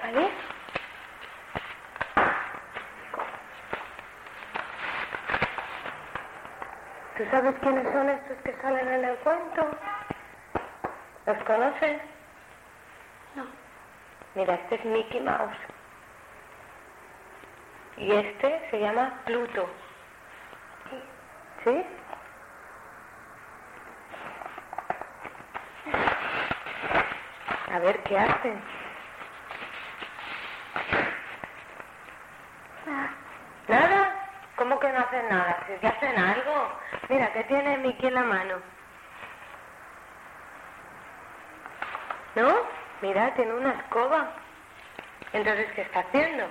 ¿Vale? ¿Tú sabes quiénes son estos que salen en el cuento? ¿Los conoces? No. Mira, este es Mickey Mouse. Y este se llama Pluto. Sí. ¿Sí? A ver, ¿qué hacen? ¿Nada? ¿Cómo que no hacen nada? Si que hacen algo. Mira, ¿qué tiene Mickey en la mano? ¿No? Mira, tiene una escoba. Entonces, ¿qué está haciendo?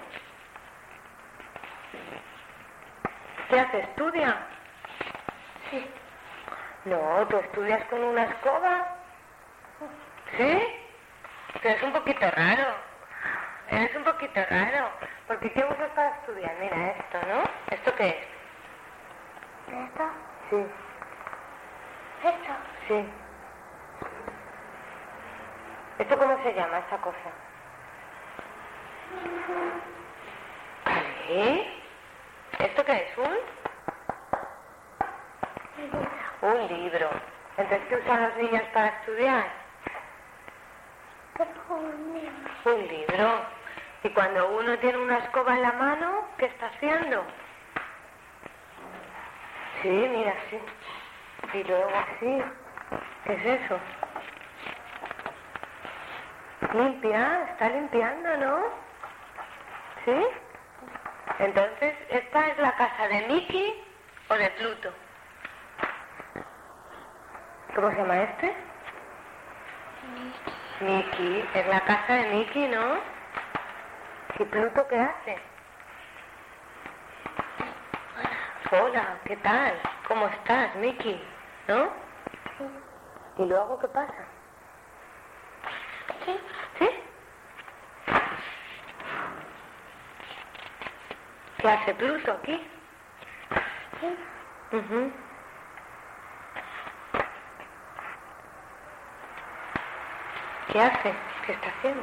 ¿Qué hace? ¿Estudia? Sí. No, tú estudias con una escoba. ¿Sí? Pero es un poquito raro. Es un poquito raro. Porque ¿qué usas para estudiar? Mira esto, ¿no? ¿Esto qué es? ¿Esto? Sí. ¿Esto? Sí. ¿Esto cómo se llama, esta cosa? ¿Qué? ¿Esto qué es? Un libro. Entonces, ¿qué usan los niños para estudiar? Un libro. Y cuando uno tiene una escoba en la mano, ¿qué está haciendo? Sí, mira, sí. Y luego así. ¿Qué es eso? Limpia, está limpiando, ¿no? ¿Sí? Entonces, ¿esta es la casa de Mickey o de Pluto? ¿Cómo se llama este? Mickey. Es la casa de Mickey, ¿no? ¿Y Pluto qué hace? Hola, ¿qué tal? ¿Cómo estás, Mickey? ¿No? ¿Y luego qué pasa? Sí. ¿Sí? ¿Qué hace Pluto aquí? Sí. Ujú. ¿Qué hace? ¿Qué está haciendo?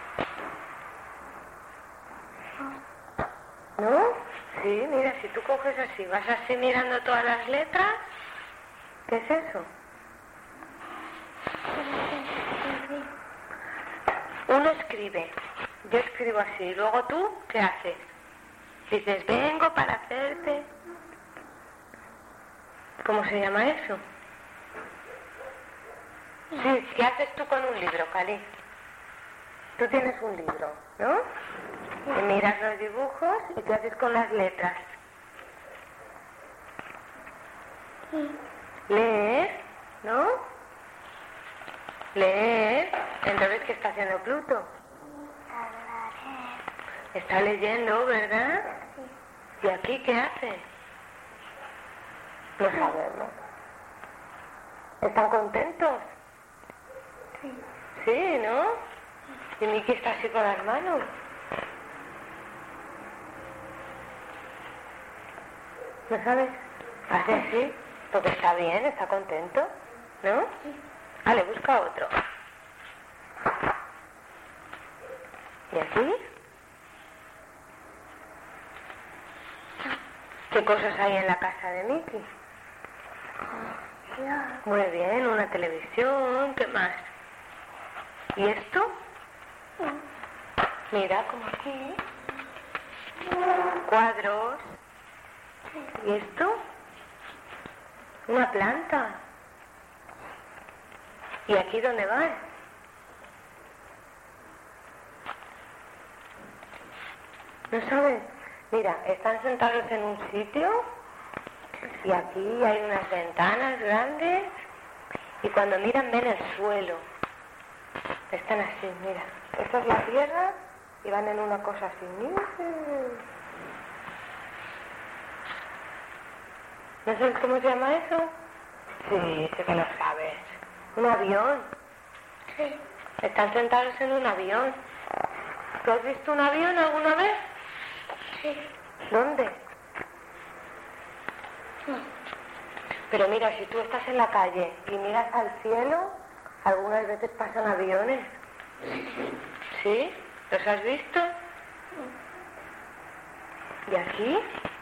¿No? Sí, mira, si tú coges así, vas así mirando todas las letras, ¿qué es eso? Uno escribe, yo escribo así, y luego tú, ¿qué haces? Dices, vengo para hacerte... ¿Cómo se llama eso? Sí, ¿qué haces tú con un libro, Cali? Tú tienes un libro, ¿no? Y miras los dibujos y ¿qué haces con las letras? Lees, ¿no? Lees. Entonces, ¿qué está haciendo Pluto? Está leyendo, ¿verdad? ¿Y aquí qué hace? No sabemos. ¿Están contentos? Sí, ¿no? Y Mickey está así con las manos. ¿No sabes? Hace así, porque está bien, está contento, ¿no? Vale, busca otro. ¿Y aquí? ¿Qué cosas hay en la casa de Mickey? Muy bien, una televisión, ¿qué más? ¿Y esto? Mira, como aquí. Cuadros. ¿Y esto? Una planta. ¿Y aquí dónde vas? ¿No sabes? Mira, están sentados en un sitio y aquí hay unas ventanas grandes y cuando miran ven el suelo. Están así, mira. Esta es la tierra y van en una cosa así. ¿No sabes cómo se llama eso? Sí, sé que lo sabes. Un avión. Sí. Están sentados en un avión. ¿Tú has visto un avión alguna vez? Sí. ¿Dónde? No. Pero mira, si tú estás en la calle y miras al cielo, algunas veces pasan aviones. ¿Sí? ¿Los has visto? ¿Y aquí?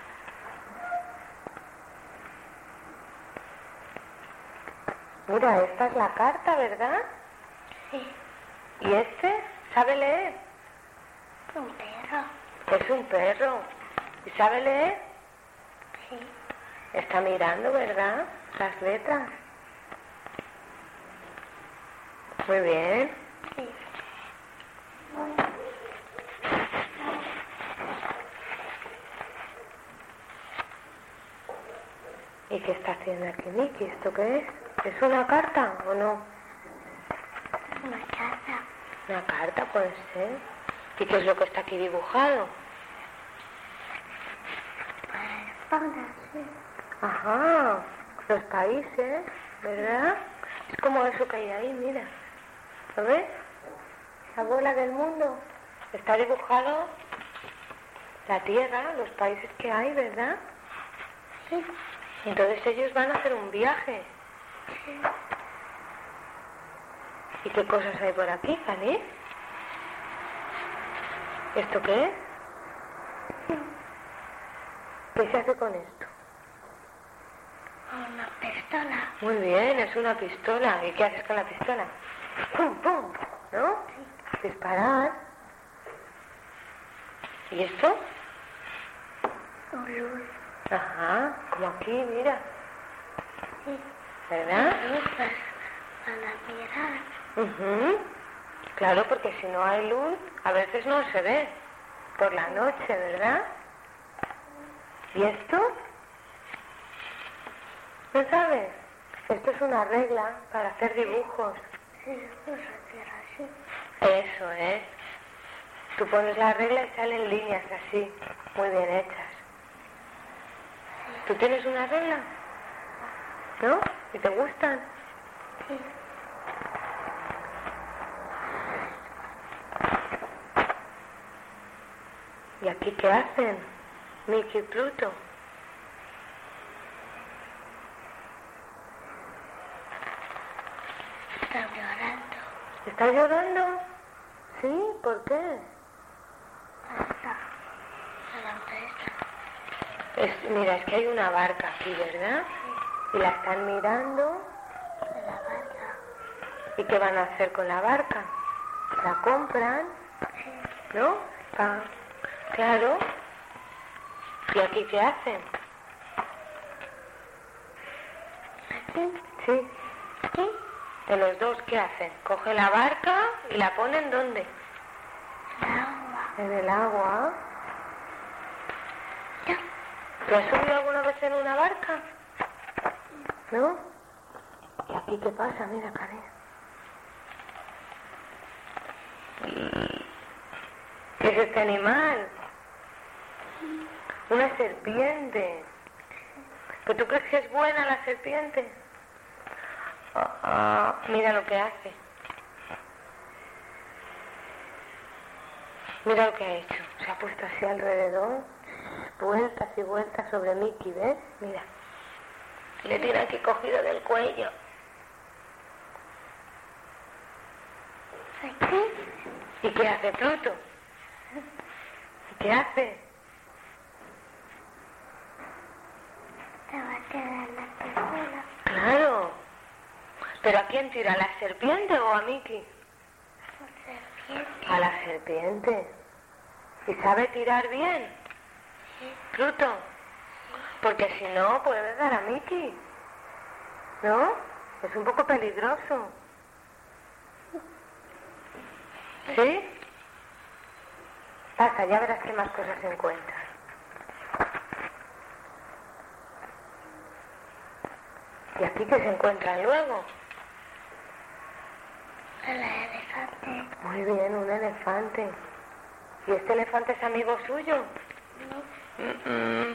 Mira, esta es la carta, ¿verdad? Sí. ¿Y este? ¿Sabe leer? Un perro. Es un perro. ¿Y sabe leer? Sí. Está mirando, ¿verdad? Las letras. Muy bien. Sí. ¿Y qué está haciendo aquí Miki? ¿Esto qué es? ¿Es una carta o no? Una casa. Una carta puede ser. ¿Y qué es lo que está aquí dibujado? Para sí. Ajá, los países, ¿verdad? Es como eso que hay ahí, mira. ¿Lo ves? La bola del mundo. Está dibujado la tierra, los países que hay, ¿verdad? Sí. Entonces ellos van a hacer un viaje. Sí. ¿Y qué cosas hay por aquí, Cani? ¿Esto qué es? ¿Qué se hace con esto? Una pistola. Muy bien, es una pistola. ¿Y qué haces con la pistola? ¡Pum, pum! ¿No? Disparar. ¿Y esto? Un luz. Ajá, como aquí, mira. Sí. ¿Verdad? Luces para mirar. Ujú. Claro, porque si no hay luz, a veces no se ve. Por la noche, ¿verdad? ¿Y esto? ¿No sabes? Esto es una regla para hacer dibujos. Sí, pues hacer así. Eso es. Tú pones la regla y salen líneas así, muy bien hechas. ¿Tú tienes una regla? ¿No? ¿Y te gustan? Sí. ¿Y aquí qué hacen? Mickey y Pluto. Están llorando. ¿Estás llorando? ¿Sí? ¿Por qué? Hasta la otra. Mira, es que hay una barca aquí, ¿verdad? Y la están mirando. La barca. ¿Y qué van a hacer con la barca? La compran, Sí. ¿no? Claro. ¿Y aquí qué hacen? Aquí. Sí. Sí. De los dos, ¿qué hacen? Coge la barca y la ponen ¿dónde? El agua. En el agua. Ya. ¿Tú has subido alguna vez en una barca? ¿No? ¿Y aquí qué pasa? Mira, Karen. ¿Qué es este animal? Una serpiente. ¿Pero tú crees que es buena la serpiente? Mira lo que hace. Mira lo que ha hecho. Se ha puesto así alrededor, vueltas y vueltas sobre Mickey, ¿ves? Mira. Le tiene aquí cogido del cuello. Aquí. ¿Y qué hace Pluto? ¿Qué hace? Te va a quedar la pistola. Claro. ¿Pero a quién tira? ¿A la serpiente o a Mickey? Serpiente. A la serpiente. ¿Y sabe tirar bien? Sí. Pluto. Porque si no, puede dar a Mickey. ¿No? Es un poco peligroso. ¿Sí? Pasa, ya verás qué más cosas se encuentran. ¿Y aquí qué se encuentran luego? El elefante. Muy bien, un elefante. ¿Y este elefante es amigo suyo? No.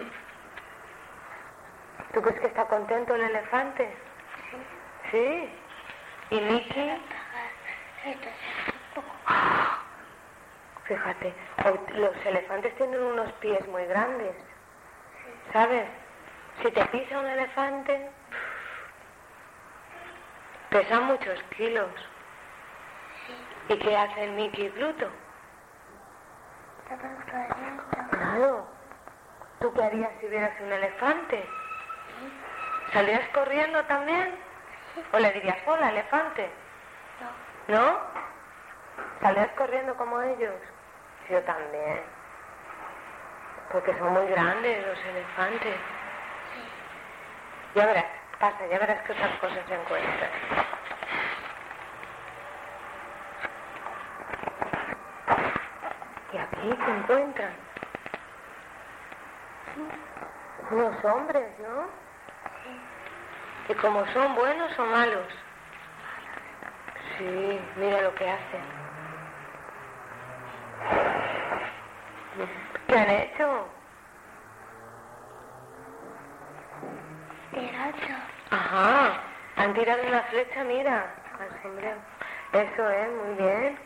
¿Tú crees que está contento el elefante? Sí. ¿Sí? ¿Y Mickey? Esto es un poco. Fíjate, los elefantes tienen unos pies muy grandes, ¿sabes? Si te pisa un elefante, pesa muchos kilos. ¿Y qué hacen Mickey y Pluto? harías si vieras un elefante? ¿Saldrías corriendo también? ¿O le dirías, hola, elefante? No. ¿No? ¿Saldrías corriendo como ellos? Yo también. Porque son muy grandes los elefantes. Ya verás, pasa, ya verás que otras cosas se encuentran. Y aquí se encuentran unos hombres, ¿no? ¿Y como son buenos o malos? Sí, mira lo que hacen. ¿Qué han hecho? Tirado. Ajá, han tirado una flecha, mira, al sombrero. Eso es, muy bien.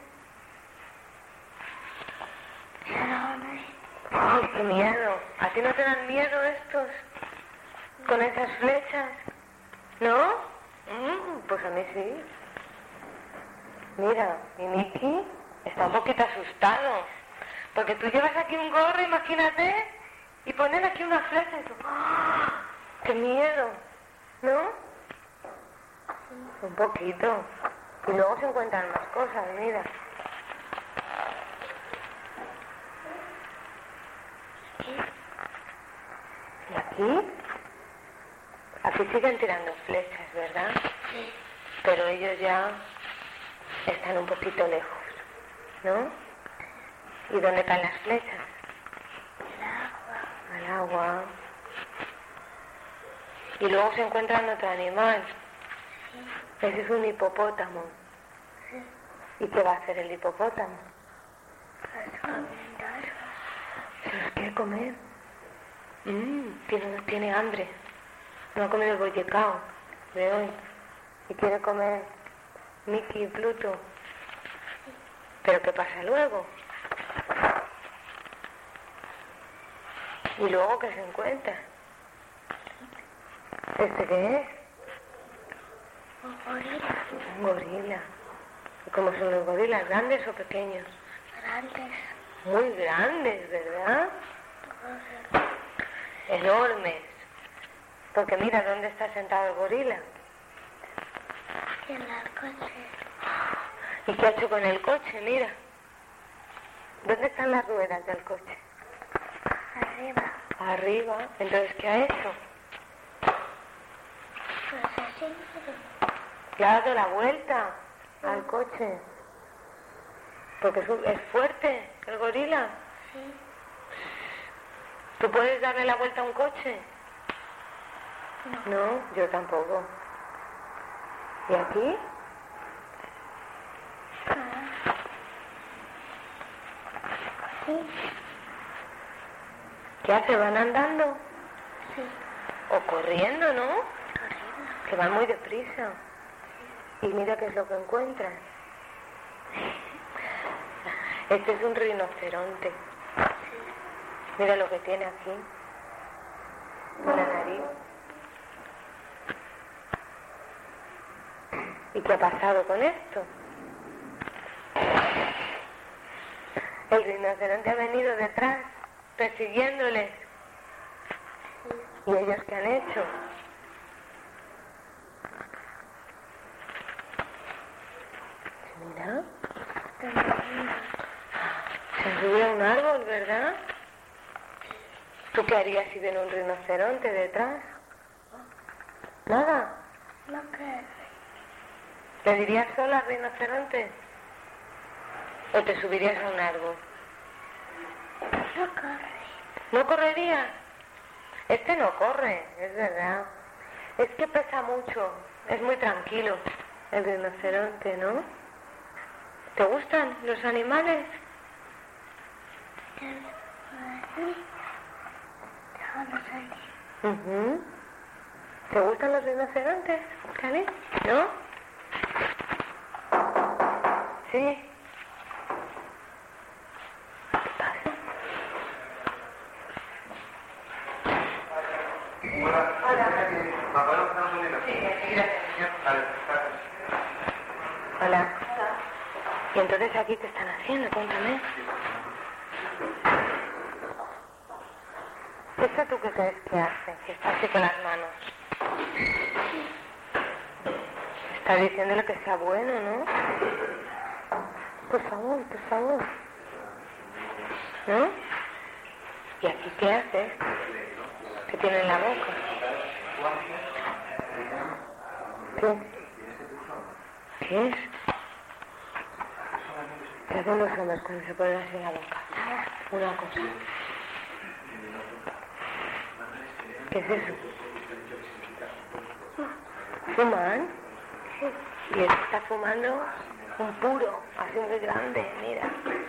¡Ay, qué miedo! ¿A ti no te dan miedo estos? ¿Con esas flechas? ¿No? Pues a mí sí. Mira, mi Miki está un poquito asustado. Porque tú llevas aquí un gorro, imagínate, y ponen aquí una flecha y tú... ¡Oh, ¡qué miedo! ¿No? Un poquito. Y luego se encuentran más cosas, mira. ¿Y aquí? Aquí siguen tirando flechas, ¿verdad? Sí. Pero ellos ya están un poquito lejos, ¿no? ¿Y dónde caen las flechas? El Al agua. agua. Y luego se encuentran otro animal. Sí. Ese es un hipopótamo. Sí. ¿Y qué va a hacer el hipopótamo? Los comentarios. ¿Se los quiere comer? Tiene hambre. No ha comido el bollicao de hoy. Y quiere comer Mickey y Pluto. ¿Pero qué pasa luego? ¿Y luego qué se encuentra? ¿Este qué es? Un gorila. Un gorila. ¿Y cómo son los gorilas? ¿Grandes o pequeños? Grandes. Muy grandes, ¿verdad? Todos Enormes. Porque mira dónde está sentado el gorila. en el coche. ¿Y qué ha hecho con el coche? Mira. ¿Dónde están las ruedas del coche? Arriba. Arriba. Entonces, ¿qué ha hecho? Pues así. Le ha dado la vuelta al coche. Porque es fuerte el gorila. Sí. ¿Tú puedes darle la vuelta a un coche? No. No, yo tampoco. ¿Y aquí? Ah. Sí. ¿Qué hace? ¿Van andando? Sí. O corriendo, ¿no? Corriendo. Que van muy deprisa. Y mira qué es lo que encuentran. Este es un rinoceronte. Mira lo que tiene aquí. En la nariz. ¿Y qué ha pasado con esto? El rinoceronte ha venido detrás, persiguiéndoles. ¿Y ellos qué han hecho? Mira. Se han subido a un árbol, ¿verdad? ¿Tú qué harías si viene un rinoceronte detrás? Nada. No que ¿Le dirías sola al rinoceronte? ¿O te subirías a un árbol? no corre. ¿No correría? Este no corre, es verdad. Es que pesa mucho, es muy tranquilo el rinoceronte, ¿no? ¿Te gustan los animales? Ujú. ¿Te gustan los rinocerontes, Cali? ¿No? Sí. ¿Qué pasa? Hola. ¿Y entonces aquí qué están haciendo? Cuéntame. ¿Eso tú qué crees que hace? Que está así con las manos. Está diciéndole que sea bueno, ¿no? Por favor, por favor. ¿No? ¿Y aquí qué hace? ¿Qué tiene en la boca? ¿Qué? ¿Qué es? ¿Qué hacen los hombres cuando se ponen así en la boca? Una cosa. ¿Qué es eso? ¿Fuman? Y él está fumando un puro, así muy grande, mira.